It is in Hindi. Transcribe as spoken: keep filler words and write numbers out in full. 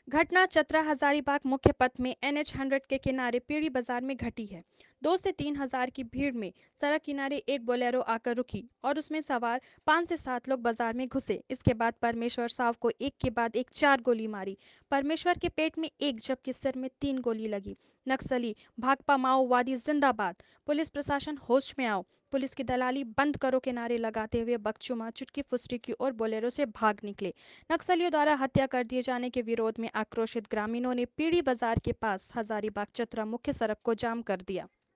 घटना चतरा हजारीबाग मुख्य पथ में एन एच हंड्रेड के किनारे पीड़ी बाजार में घटी है। दो से तीन हजार की भीड़ में सड़क किनारे एक बोलेरो आकर रुकी और उसमें सवार पांच से सात लोग बाजार में घुसे। इसके बाद परमेश्वर साव को एक के बाद एक चार गोली मारी। परमेश्वर के पेट में एक जबकि सिर में तीन गोली लगी। नक्सली भाकपा माओवादी जिंदाबाद। पुलिस प्रशासन होश में आओ। पुलिस की दलाली बंद करो के नारे लगाते हुए बकचुमा चुटकी फुसरी की ओर बोलेरो से भाग निकले। नक्सलियों द्वारा हत्या कर दिए जाने के विरोध में आक्रोशित ग्रामीणों ने पीड़ी बाजार के पास हजारीबाग चतरा मुख्य सड़क को जाम कर दिया।